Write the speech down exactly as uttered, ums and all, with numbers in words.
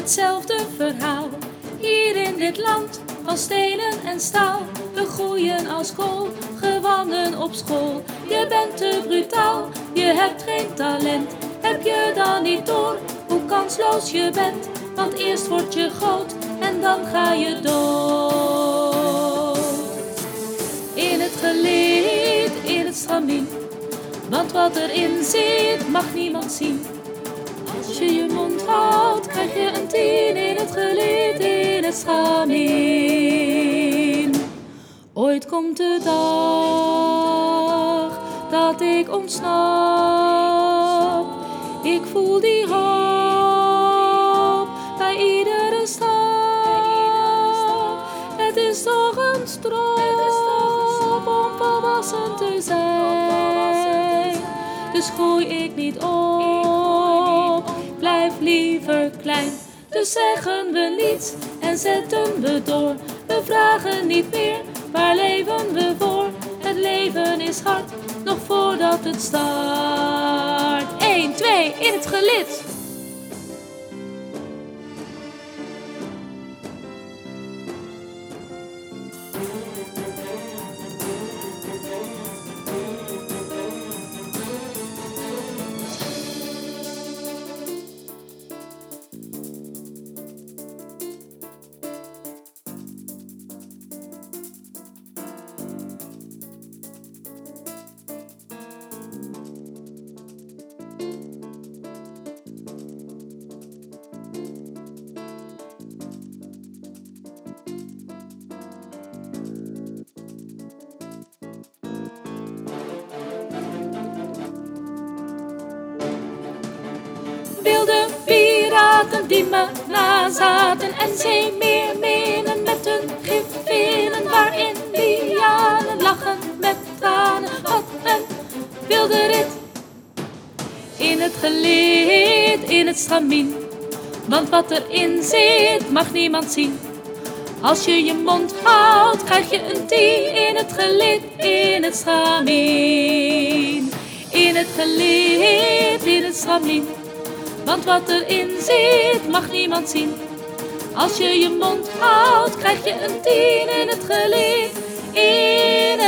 hetzelfde verhaal. Hier in dit land van stenen en staal. We groeien als kool, gewonnen op school. Je bent te brutaal, je hebt geen talent. Heb je dan niet door hoe kansloos je bent? Want eerst word je groot en dan ga je dood. In het gelid, in het stramien. Want wat erin zit mag niemand zien. Als je je mond houdt krijg je een tien. In het gelid, in het stramien. Ooit komt de dag dat ik ontsnap. Ik voel die hoop bij iedere stap. Het is toch een strop om volwassen te zijn. Dus groei ik niet op, blijf liever klein. Dus zeggen we niets en zetten we door. We vragen niet meer, waar leven we voor? Het leven is hard, nog voordat het start. één, twee, in het gelid. Wilde piraten die me nazaten en zeemeerminnen met hun gifvinnen, waarin lianen lachen met tranen. Wat een wilde rit. In het gelid, in het stramien. Want wat erin zit mag niemand zien. Als je je mond houdt krijg je een tien. In het gelid, in het stramien. In het gelid, in het stramien. Want wat erin zit mag niemand zien. Als je je mond houdt krijg je een tien. In het gelid, in